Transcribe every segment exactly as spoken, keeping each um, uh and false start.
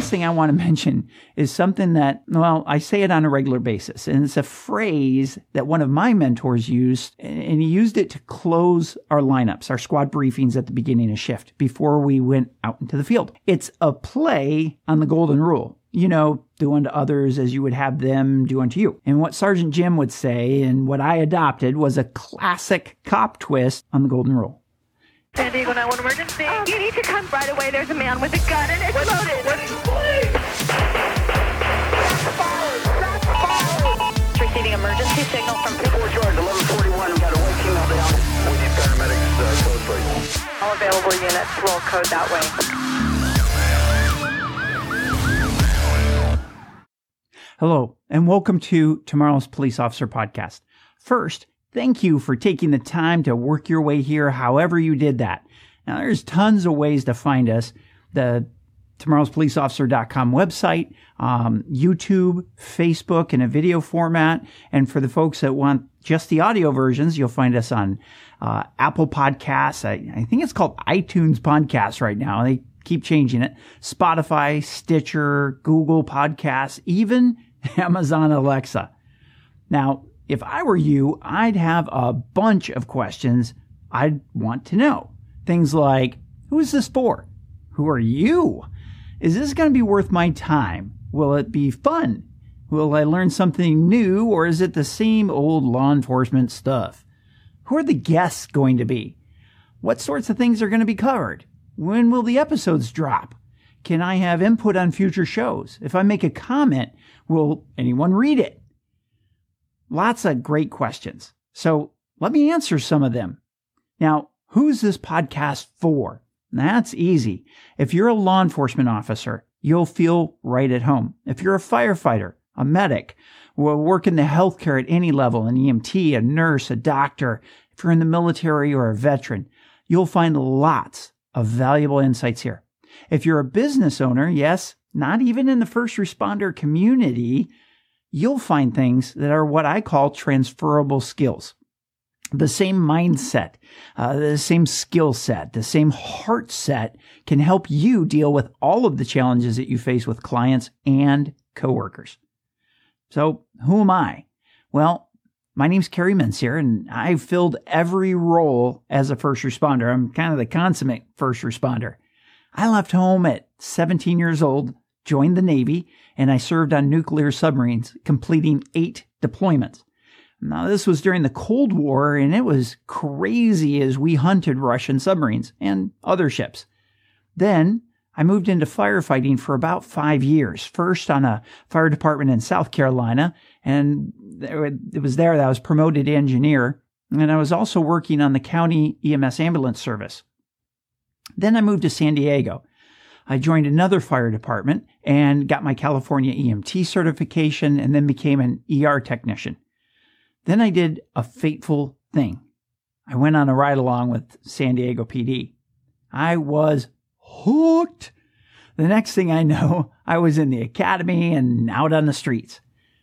last thing I want to mention is something that, well, I say it on a regular basis, and it's a phrase that one of my mentors used, and he used it to close our lineups, our squad briefings at the beginning of shift before we went out into the field. It's a play on the golden rule. You know, do unto others as you would have them do unto you. And what Sergeant Jim would say, and what I adopted, was a classic cop twist on the golden rule. San Diego nine one one emergency. Oh, you need to come right away. There's a man with a gun and it's what, loaded. What's the play? Receiving emergency signal from four George, eleven forty-one. We've got a white female down. We need paramedics uh, closely. All available units roll code that way. Hello, and welcome to tomorrow's Police Officer Podcast. First, thank you for taking the time to work your way here however you did that. Now, there's tons of ways to find us. The tomorrows police officer dot com website, um, YouTube, Facebook in a video format. And for the folks that want just the audio versions, you'll find us on uh, Apple Podcasts. I, I think it's called iTunes Podcasts right now. They keep changing it. Spotify, Stitcher, Google Podcasts, even Amazon Alexa. Now, if I were you, I'd have a bunch of questions I'd want to know. Things like, who is this for? Who are you? Is this going to be worth my time? Will it be fun? Will I learn something new, or is it the same old law enforcement stuff? Who are the guests going to be? What sorts of things are going to be covered? When will the episodes drop? Can I have input on future shows? If I make a comment, will anyone read it? Lots of great questions. So let me answer some of them. Now, who's this podcast for? That's easy. If you're a law enforcement officer, you'll feel right at home. If you're a firefighter, a medic, or work in the healthcare at any level, an E M T, a nurse, a doctor, if you're in the military or a veteran, you'll find lots of valuable insights here. If you're a business owner, yes, not even in the first responder community, you'll find things that are what I call transferable skills. The same mindset, uh, the same skill set, the same heart set can help you deal with all of the challenges that you face with clients and coworkers. So who am I? Well, my name's Kerry Mensier, and I've filled every role as a first responder. I'm kind of the consummate first responder. I left home at seventeen years old, joined the Navy, and I served on nuclear submarines, completing eight deployments. Now, this was during the Cold War, and it was crazy as we hunted Russian submarines and other ships. Then I moved into firefighting for about five years, first on a fire department in South Carolina, and it was there that I was promoted to engineer, and I was also working on the county E M S ambulance service. Then I moved to San Diego. I joined another fire department and got my California E M T certification and then became an E R technician. Then I did a fateful thing. I went on a ride-along with San Diego P D. I was hooked. The next thing I know, I was in the academy and out on the streets.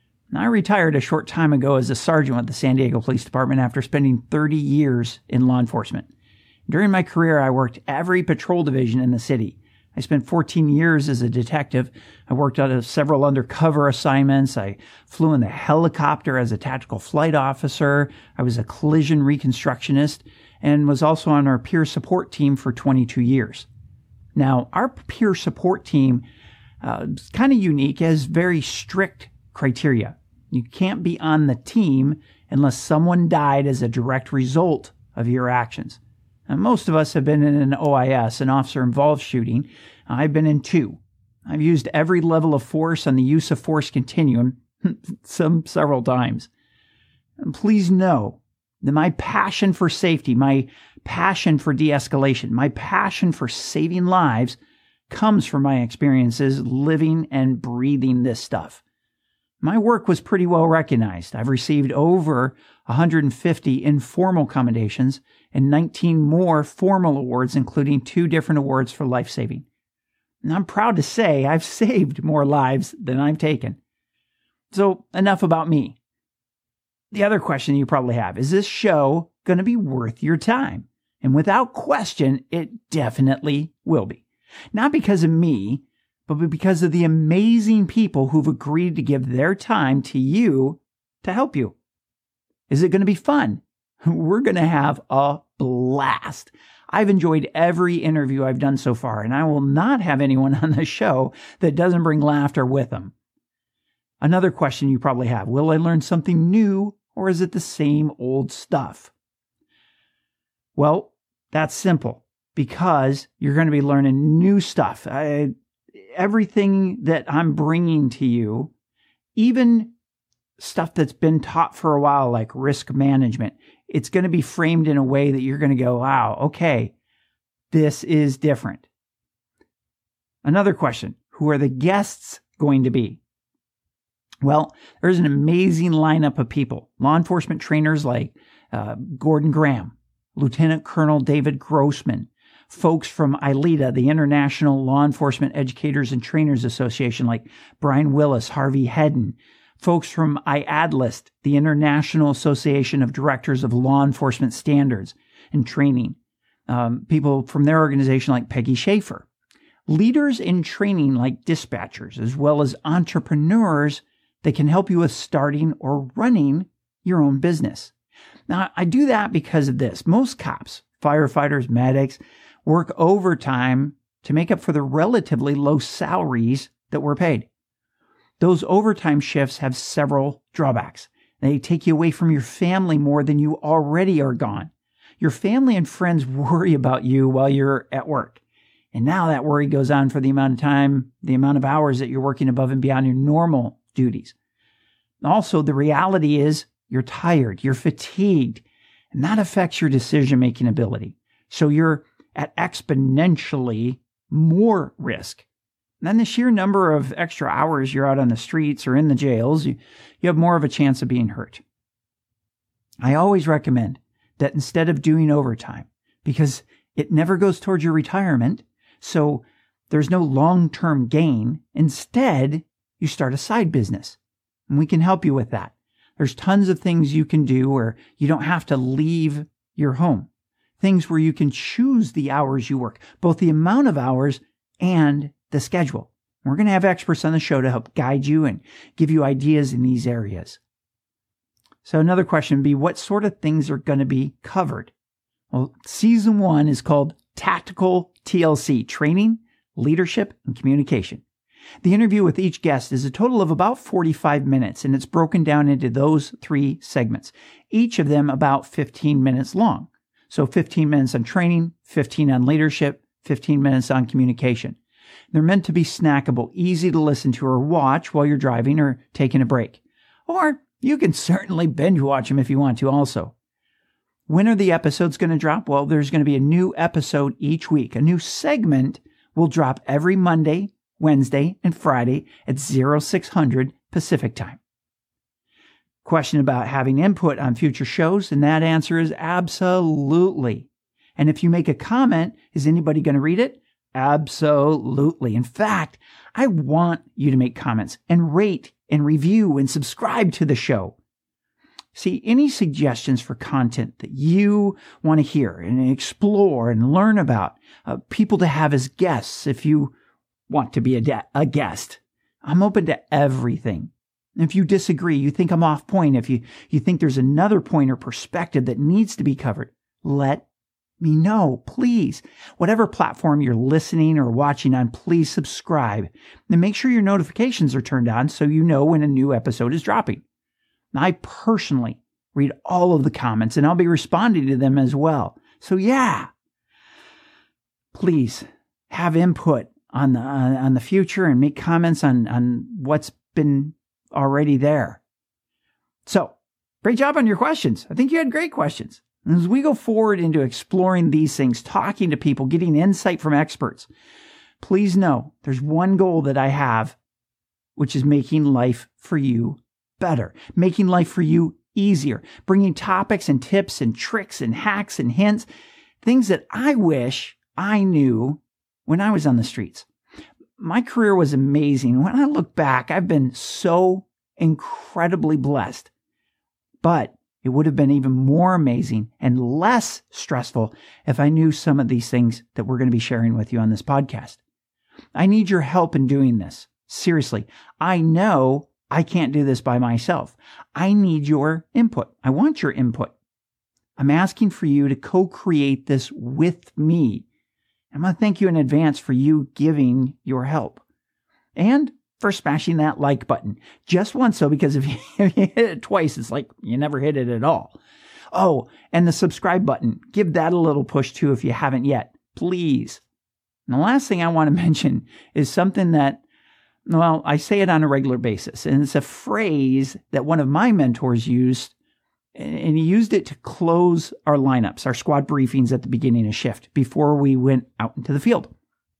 I retired a short time ago as a sergeant with the San Diego Police Department after spending thirty years in law enforcement. During my career, I worked every patrol division in the city. I spent fourteen years as a detective. I worked on several undercover assignments. I flew in the helicopter as a tactical flight officer. I was a collision reconstructionist and was also on our peer support team for twenty-two years. Now, our peer support team uh, is kind of unique, has very strict criteria. You can't be on the team unless someone died as a direct result of your actions. And most of us have been in an O I S, an officer-involved shooting. I've been in two. I've used every level of force on the use of force continuum, some several times. And please know that my passion for safety, my passion for de-escalation, my passion for saving lives comes from my experiences living and breathing this stuff. My work was pretty well recognized. I've received over one hundred fifty informal commendations and nineteen more formal awards, including two different awards for life-saving. And I'm proud to say I've saved more lives than I've taken. So enough about me. The other question you probably have, is this show going to be worth your time? And without question, it definitely will be. Not because of me, but because of the amazing people who've agreed to give their time to you to help you. Is it going to be fun? We're going to have a blast. I've enjoyed every interview I've done so far, and I will not have anyone on the show that doesn't bring laughter with them. Another question you probably have, will I learn something new, or is it the same old stuff? Well, that's simple, because you're going to be learning new stuff. I, everything that I'm bringing to you, even stuff that's been taught for a while, like risk management, it's going to be framed in a way that you're going to go, wow, okay, this is different. Another question, who are the guests going to be? Well, there's an amazing lineup of people. Law enforcement trainers like uh, Gordon Graham, Lieutenant Colonel David Grossman, folks from I L E D A, the International Law Enforcement Educators and Trainers Association, like Brian Willis, Harvey Hedden, folks from I A D L I S T, the International Association of Directors of Law Enforcement Standards and Training, um, people from their organization like Peggy Schaefer, leaders in training like dispatchers, as well as entrepreneurs that can help you with starting or running your own business. Now, I do that because of this. Most cops, firefighters, medics work overtime to make up for the relatively low salaries that we're paid. Those overtime shifts have several drawbacks. They take you away from your family more than you already are gone. Your family and friends worry about you while you're at work. And now that worry goes on for the amount of time, the amount of hours that you're working above and beyond your normal duties. Also, the reality is you're tired, you're fatigued, and that affects your decision-making ability. So you're at exponentially more risk. And then the sheer number of extra hours you're out on the streets or in the jails, you, you have more of a chance of being hurt. I always recommend that instead of doing overtime, because it never goes towards your retirement, so there's no long-term gain, instead, you start a side business. And we can help you with that. There's tons of things you can do where you don't have to leave your home. Things where you can choose the hours you work, both the amount of hours and the schedule. We're going to have experts on the show to help guide you and give you ideas in these areas. So another question would be, what sort of things are going to be covered? Well, season one is called Tactical T L C, Training, Leadership, and Communication. The interview with each guest is a total of about forty-five minutes, and it's broken down into those three segments, each of them about fifteen minutes long. So fifteen minutes on training, fifteen on leadership, fifteen minutes on communication. They're meant to be snackable, easy to listen to or watch while you're driving or taking a break. Or you can certainly binge watch them if you want to also. When are the episodes going to drop? Well, there's going to be a new episode each week. A new segment will drop every Monday, Wednesday, and Friday at oh six hundred Pacific time. Question about having input on future shows, and that answer is absolutely. And if you make a comment, is anybody going to read it? Absolutely. In fact, I want you to make comments and rate and review and subscribe to the show. See, any suggestions for content that you want to hear and explore and learn about, uh, people to have as guests if you want to be a, de- a guest. I'm open to everything. If you disagree, you think I'm off point, if you, you think there's another point or perspective that needs to be covered, let me know, please. Whatever platform you're listening or watching on, please subscribe and make sure your notifications are turned on so you know when a new episode is dropping. I personally read all of the comments and I'll be responding to them as well. So yeah, please have input on the, on, on the future and make comments on, on what's been already there. So great job on your questions. I think you had great questions. And as we go forward into exploring these things, talking to people, getting insight from experts, please know there's one goal that I have, which is making life for you better, making life for you easier, bringing topics and tips and tricks and hacks and hints, things that I wish I knew when I was on the streets. My career was amazing. When I look back, I've been so incredibly blessed, but it would have been even more amazing and less stressful if I knew some of these things that we're going to be sharing with you on this podcast. I need your help in doing this. Seriously, I know I can't do this by myself. I need your input. I want your input. I'm asking for you to co-create this with me. I'm going to thank you in advance for you giving your help. And for smashing that like button. Just once, though, because if you, if you hit it twice, it's like you never hit it at all. Oh, and the subscribe button. Give that a little push, too, if you haven't yet. Please. And the last thing I want to mention is something that, well, I say it on a regular basis, and it's a phrase that one of my mentors used, and he used it to close our lineups, our squad briefings at the beginning of shift before we went out into the field.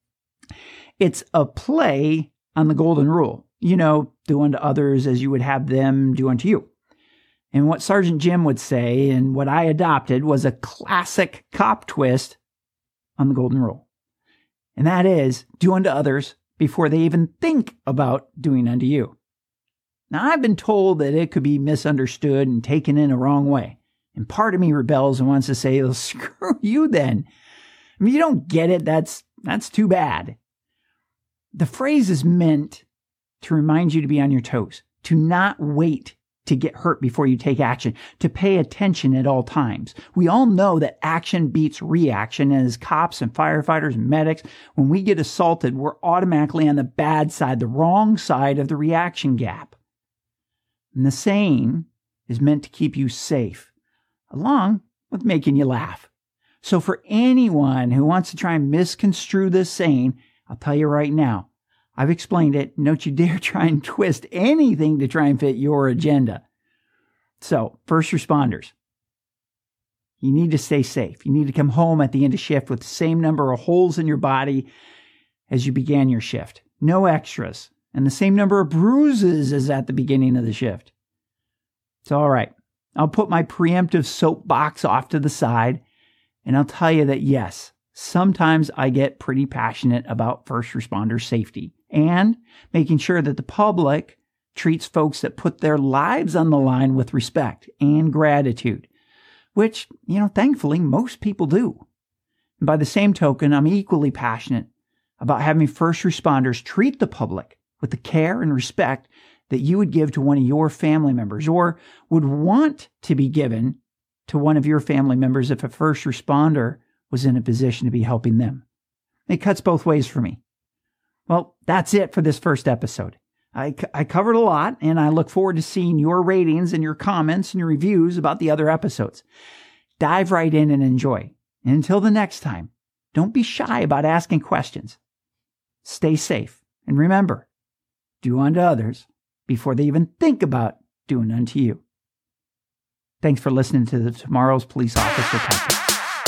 It's a play on the golden rule. You know, do unto others as you would have them do unto you. And what Sergeant Jim would say, and what I adopted, was a classic cop twist on the golden rule. And that is, do unto others before they even think about doing unto you. Now, I've been told that it could be misunderstood and taken in a wrong way. And part of me rebels and wants to say, well, screw you then. I mean, you don't get it. That's, that's too bad. The phrase is meant to remind you to be on your toes, to not wait to get hurt before you take action, to pay attention at all times. We all know that action beats reaction, and as cops and firefighters and medics, when we get assaulted, we're automatically on the bad side, the wrong side of the reaction gap. And the saying is meant to keep you safe, along with making you laugh. So for anyone who wants to try and misconstrue this saying, I'll tell you right now, I've explained it. Don't you dare try and twist anything to try and fit your agenda. So, first responders, you need to stay safe. You need to come home at the end of shift with the same number of holes in your body as you began your shift. No extras. And the same number of bruises as at the beginning of the shift. It's all right. I'll put my preemptive soapbox off to the side, and I'll tell you that yes, sometimes I get pretty passionate about first responder safety and making sure that the public treats folks that put their lives on the line with respect and gratitude, which, you know, thankfully most people do. And by the same token, I'm equally passionate about having first responders treat the public with the care and respect that you would give to one of your family members or would want to be given to one of your family members if a first responder was in a position to be helping them. It cuts both ways for me. Well, that's it for this first episode. I, I covered a lot, and I look forward to seeing your ratings and your comments and your reviews about the other episodes. Dive right in and enjoy. And until the next time, don't be shy about asking questions. Stay safe. And remember, do unto others before they even think about doing unto you. Thanks for listening to the Tomorrow's Police Officer podcast.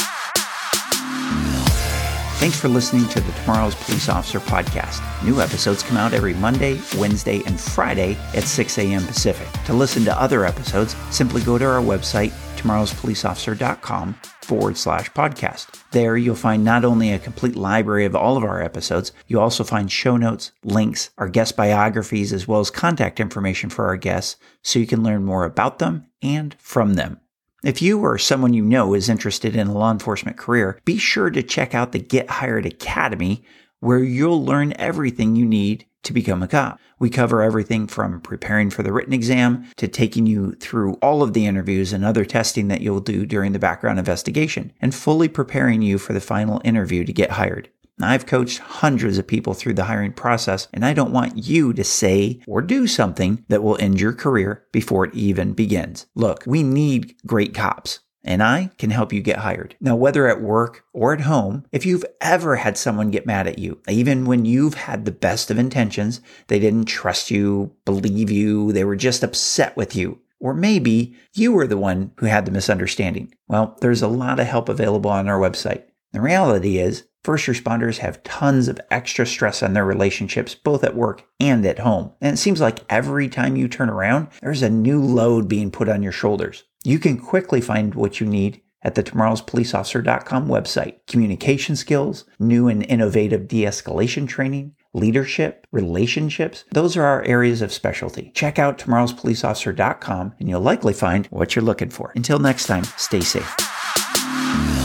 Thanks for listening to the Tomorrow's Police Officer podcast. New episodes come out every Monday, Wednesday, and Friday at six a.m. Pacific. To listen to other episodes, simply go to our website, tomorrowspoliceofficer.com forward slash podcast. There you'll find not only a complete library of all of our episodes, you'll also find show notes, links, our guest biographies, as well as contact information for our guests so you can learn more about them and from them. If you or someone you know is interested in a law enforcement career, be sure to check out the Get Hired Academy, where you'll learn everything you need to become a cop. We cover everything from preparing for the written exam to taking you through all of the interviews and other testing that you'll do during the background investigation, and fully preparing you for the final interview to get hired. I've coached hundreds of people through the hiring process, and I don't want you to say or do something that will end your career before it even begins. Look, we need great cops, and I can help you get hired. Now, whether at work or at home, if you've ever had someone get mad at you, even when you've had the best of intentions, they didn't trust you, believe you, they were just upset with you, or maybe you were the one who had the misunderstanding. Well, there's a lot of help available on our website. The reality is, first responders have tons of extra stress on their relationships, both at work and at home. And it seems like every time you turn around, there's a new load being put on your shoulders. You can quickly find what you need at the tomorrows police officer dot com website. Communication skills, new and innovative de-escalation training, leadership, relationships. Those are our areas of specialty. Check out tomorrows police officer dot com and you'll likely find what you're looking for. Until next time, stay safe.